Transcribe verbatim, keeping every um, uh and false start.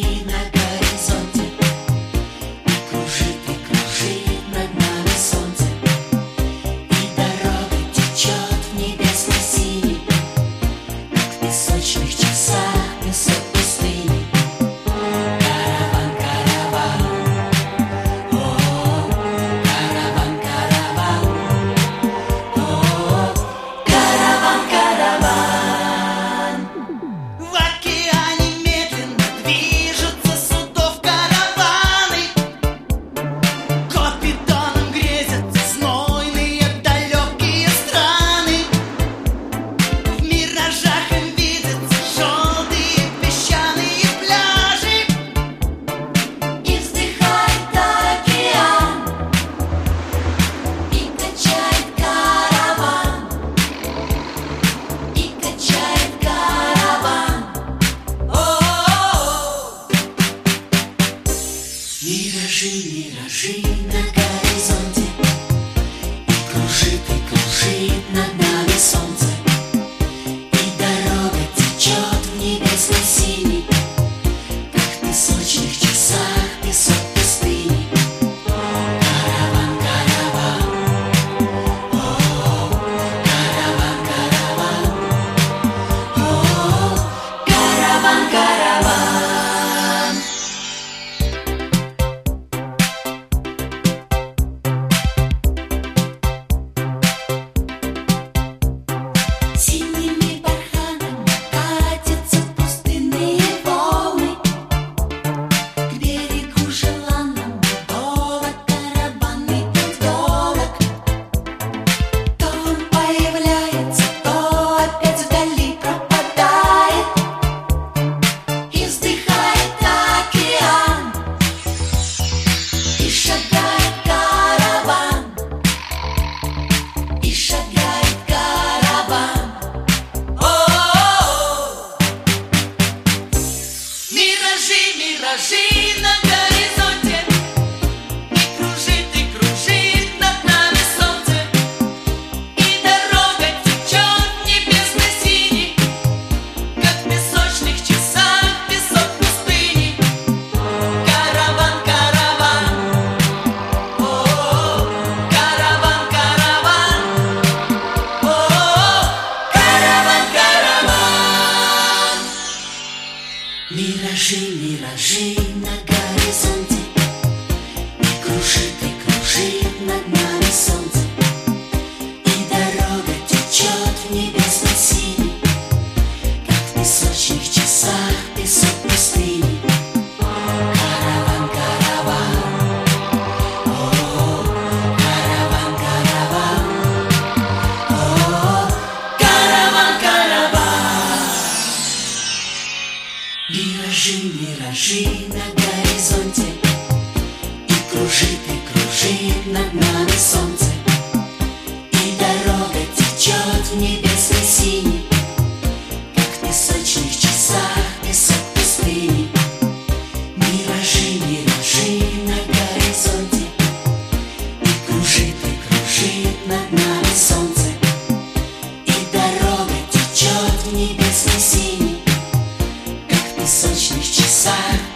на горизонте, и кружит, и кружит над нами солнце, и дорога течет в небесной синей, как в песочных часах песок пустыни. Караван, караван, о, караван, караван, о, караван, караван. В океане медленно движутся судов караваны, капитаном грезятся знойные далекие страны. В миражах им видятся желтые песчаные пляжи, И вздыхает океан, и качает караван, и качает караван. о-о-о. Миражи, миражи на горизонте, и кружит, и кружит над нами солнце, и дорога течет в небесной синей, как в песочных часах песок пустыни. Караван, караван, о, караван, караван, о, караван, караван. Синими барханами катятся пустынные волны к берегу желанному, долог караванный путь долог. То он появляется, то опять вдали пропадает, и вздыхает океан, и шагает караван, и шагает караван. О-о-о. Миражи, миражи на горизонте, и кружит, и кружит над нами солнце, и дорога течет в небесной синей, как в песочных часах песок пустыни. Караван, караван, о, караван, караван, о, караван, караван. Миражи, миражи на горизонте, и кружит, и кружит над нами солнце, и дорога течет в небесной синей, как в песочных часах песок пустыни. Караван, караван, о, караван, караван, о, караван, караван. Миражи, миражи на горизонте, и кружит, и кружит над нами солнце, и дорога течет в небесной синей, как в песочных часах песок пустыни. Миражи, миражи на горизонте, и кружит, и кружит над нами солнце, и дорога течет в небесной синей, как в песочных часах